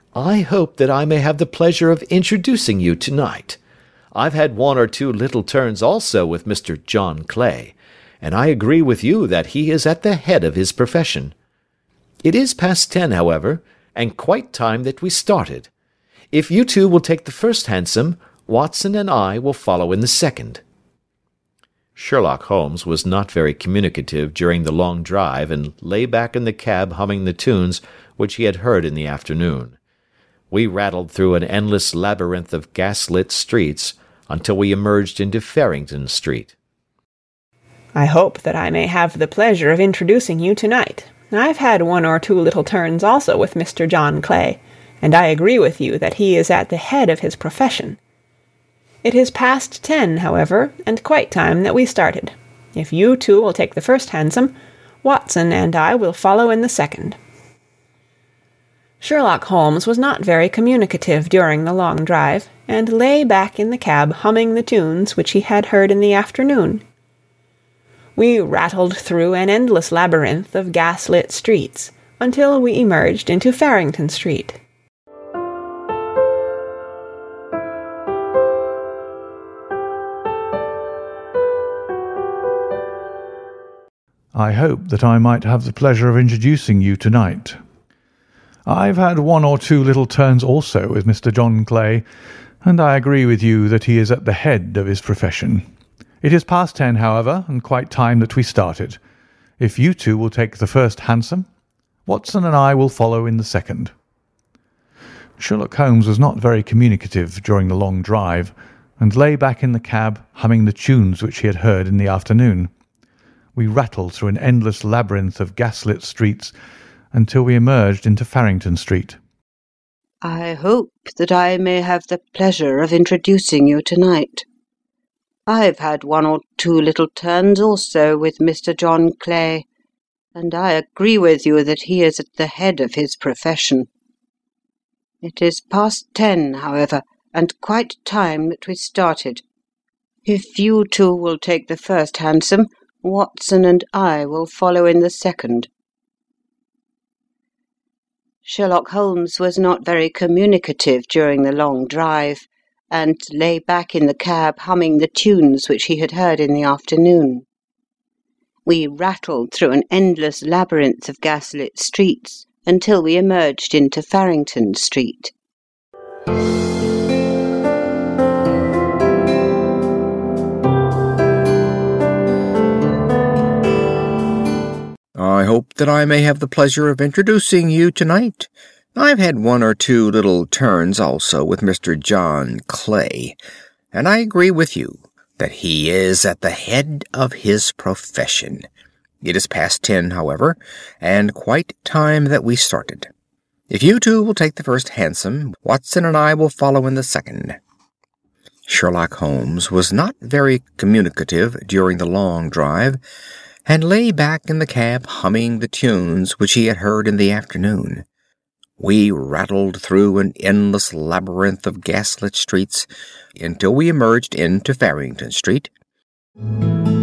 I hope that I may have the pleasure of introducing you tonight. I've had one or two little turns also with Mr. John Clay, and I agree with you that he is at the head of his profession. It is past 10, however, and quite time that we started. If you two will take the first hansom, Watson and I will follow in the second." Sherlock Holmes was not very communicative during the long drive, and lay back in the cab humming the tunes which he had heard in the afternoon. We rattled through an endless labyrinth of gas-lit streets until we emerged into Farrington Street. "I hope that I may have the pleasure of introducing you tonight. I've had one or two little turns also with Mr. John Clay, and I agree with you that he is at the head of his profession. It is past 10, however, and quite time that we started. If you two will take the first hansom, Watson and I will follow in the second." Sherlock Holmes was not very communicative during the long drive, and lay back in the cab humming the tunes which he had heard in the afternoon. We rattled through an endless labyrinth of gas-lit streets until we emerged into Farrington Street. I hope that I might have the pleasure of introducing you tonight. I've had one or two little turns also with Mr. John Clay, and I agree with you that he is at the head of his profession. It is past 10, however, and quite time that we started. If you two will take the first hansom, Watson and I will follow in the second." Sherlock Holmes was not very communicative during the long drive, and lay back in the cab humming the tunes which he had heard in the afternoon. We rattled through an endless labyrinth of gas-lit streets until we emerged into Farrington Street. "I hope that I may have the pleasure of introducing you tonight. I've had one or two little turns also with Mr. John Clay, and I agree with you that he is at the head of his profession. It is past 10, however, and quite time that we started. If you two will take the first hansom, Watson and I will follow in the second." Sherlock Holmes was not very communicative during the long drive, and lay back in the cab humming the tunes which he had heard in the afternoon. We rattled through an endless labyrinth of gas-lit streets until we emerged into Farrington Street. "I hope that I may have the pleasure of introducing you tonight. I've had one or two little turns also with Mr. John Clay, and I agree with you that he is at the head of his profession. It is past 10, however, and quite time that we started. If you two will take the first hansom, Watson and I will follow in the second." Sherlock Holmes was not very communicative during the long drive, and lay back in the cab humming the tunes which he had heard in the afternoon. We rattled through an endless labyrinth of gas-lit streets until we emerged into Farrington Street.